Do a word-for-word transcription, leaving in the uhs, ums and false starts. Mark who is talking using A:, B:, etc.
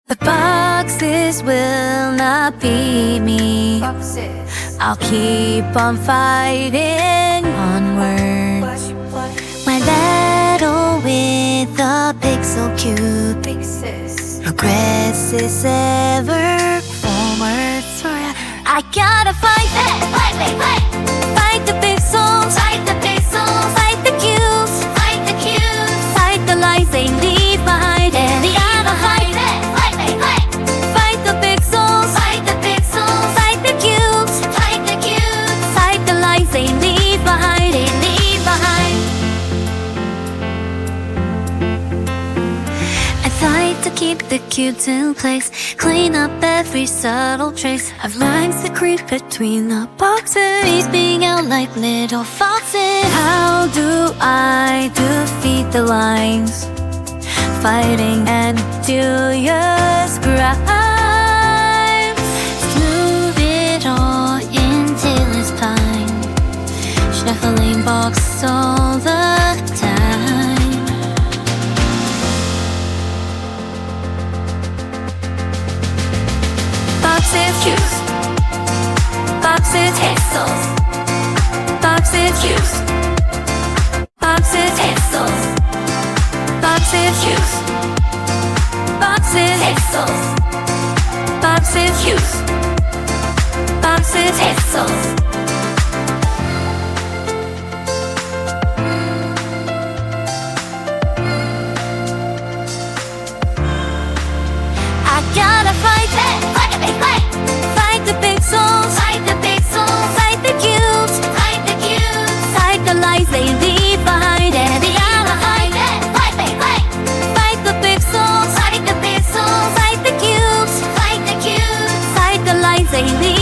A: The boxes will not beat me. I'll keep on fighting onward. My battle with the pixel cube progresses ever forward. I gotta fight, fight, fight, fight. Fight the pixels, fight the pixels, fight the cubes, fight the cubes, fight the lies they leave behind. And the gotta fight, fight, fight, fight. Fight the pixels, fight the pixels, fight the cubes, fight the cubes, fight the lies they leave behind. They leave behind. I fight to keep the cubes in place, clean up every subtle trace of lines that creep between the boxes, being out like little foxes. How do I defeat the lines? Fighting endurance grind. Smooth it all until it's fine. Shuffling box all the time. Boxes, cubes, boxes, pixels, boxes, cubes, boxes, pixels, boxes, cubes, boxes, pixels, boxes, cubes, boxes, pixels. I gotta fight, fight, fight, fight. Fight the pixels, fight the pixels, fight the cubes, fight the cubes, fight the lies they leave behind. And the gotta fight, fight, fight, fight. Fight the pixels, fight the pixels, fight the cubes, fight the cubes, fight the lies they leave.